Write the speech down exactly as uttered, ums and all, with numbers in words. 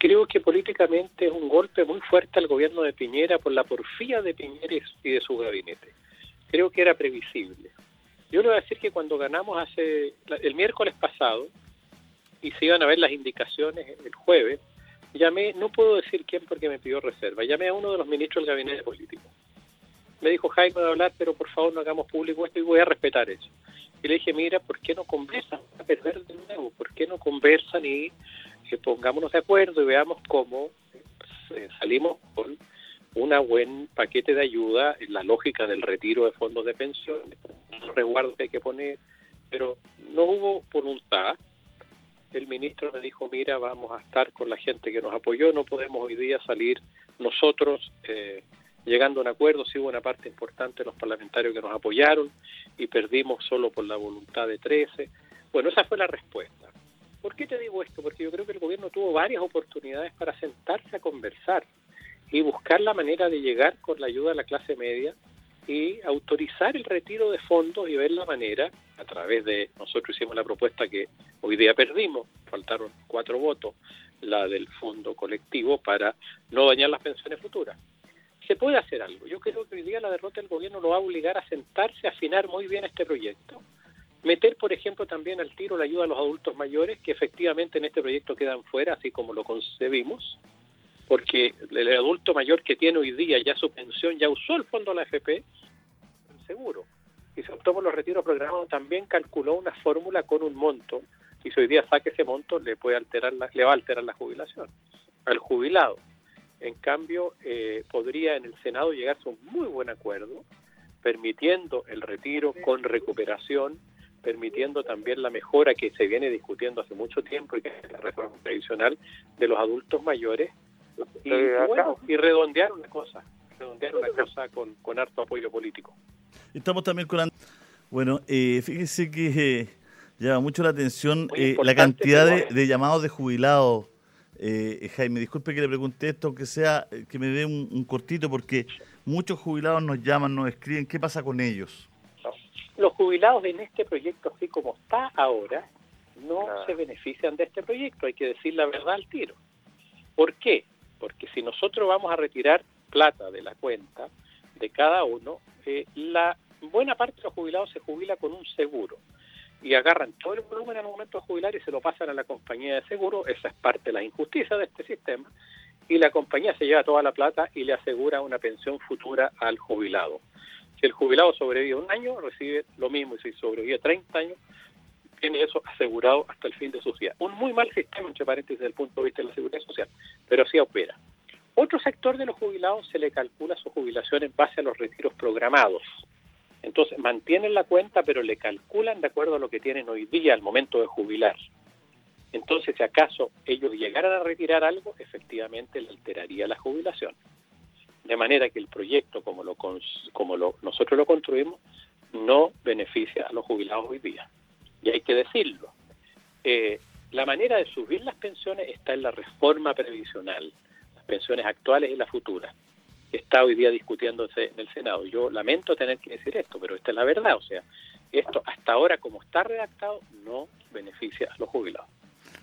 creo que políticamente es un golpe muy fuerte al gobierno de Piñera por la porfía de Piñera y de su gabinete. Creo que era previsible. Yo le voy a decir que cuando ganamos hace el miércoles pasado, y se iban a ver las indicaciones el jueves, llamé, no puedo decir quién porque me pidió reserva, llamé a uno de los ministros del gabinete político. Me dijo, Jaime, de hablar, pero por favor no hagamos público esto y voy a respetar eso. Y le dije, mira, ¿por qué no conversan? A perder de nuevo, ¿por qué no conversan y eh, pongámonos de acuerdo y veamos cómo eh, salimos con un buen paquete de ayuda en la lógica del retiro de fondos de pensión, los resguardos que hay que poner, pero no hubo voluntad. El ministro me dijo, mira, vamos a estar con la gente que nos apoyó, no podemos hoy día salir nosotros eh, llegando a un acuerdo. Sí hubo una parte importante de los parlamentarios que nos apoyaron y perdimos solo por la voluntad de trece. Bueno, esa fue la respuesta. ¿Por qué te digo esto? Porque yo creo que el gobierno tuvo varias oportunidades para sentarse a conversar y buscar la manera de llegar con la ayuda de la clase media y autorizar el retiro de fondos y ver la manera, a través de, nosotros hicimos la propuesta que hoy día perdimos, faltaron cuatro votos, la del fondo colectivo, para no dañar las pensiones futuras. Se puede hacer algo. Yo creo que hoy día la derrota del gobierno lo va a obligar a sentarse, a afinar muy bien este proyecto, meter, por ejemplo, también al tiro la ayuda a los adultos mayores, que efectivamente en este proyecto quedan fuera, así como lo concebimos, porque el adulto mayor que tiene hoy día ya su pensión, ya usó el fondo de la A F P, seguro. Y si optó por los retiros programados, también calculó una fórmula con un monto, y si hoy día saque ese monto, le puede alterar la, le va a alterar la jubilación al jubilado. En cambio, eh, podría en el Senado llegarse a un muy buen acuerdo, permitiendo el retiro con recuperación, permitiendo también la mejora que se viene discutiendo hace mucho tiempo y que es la reforma tradicional de los adultos mayores, y, y bueno, y redondear una cosa, redondear una cosa con, con harto apoyo político. Estamos también con... Bueno, eh, fíjese que eh, llama mucho la atención eh, la cantidad de, de llamados de jubilados. Eh, Jaime, disculpe que le pregunte esto, aunque sea que me dé un, un cortito, porque muchos jubilados nos llaman, nos escriben, ¿qué pasa con ellos? No. Los jubilados en este proyecto, así como está ahora, no claro. se benefician de este proyecto, hay que decir la verdad al tiro. ¿Por qué? Porque si nosotros vamos a retirar plata de la cuenta de cada uno, eh, la buena parte de los jubilados se jubila con un seguro y agarran todo el volumen al momento de jubilar y se lo pasan a la compañía de seguro. Esa es parte de la injusticia de este sistema, y la compañía se lleva toda la plata y le asegura una pensión futura al jubilado. Si el jubilado sobrevive un año, recibe lo mismo, y si sobrevive treinta años, tiene eso asegurado hasta el fin de sus días. Un muy mal sistema, entre paréntesis, desde el punto de vista de la seguridad social, pero así opera. Otro sector de los jubilados se le calcula su jubilación en base a los retiros programados. Entonces mantienen la cuenta, pero le calculan de acuerdo a lo que tienen hoy día al momento de jubilar. Entonces, si acaso ellos llegaran a retirar algo, efectivamente le alteraría la jubilación. De manera que el proyecto, como lo como lo, nosotros lo construimos, no beneficia a los jubilados hoy día. Y hay que decirlo. Eh, la manera de subir las pensiones está en la reforma previsional, las pensiones actuales y las futuras, que está hoy día discutiéndose en el Senado. Yo lamento tener que decir esto, pero esta es la verdad. O sea, esto hasta ahora, como está redactado, no beneficia a los jubilados.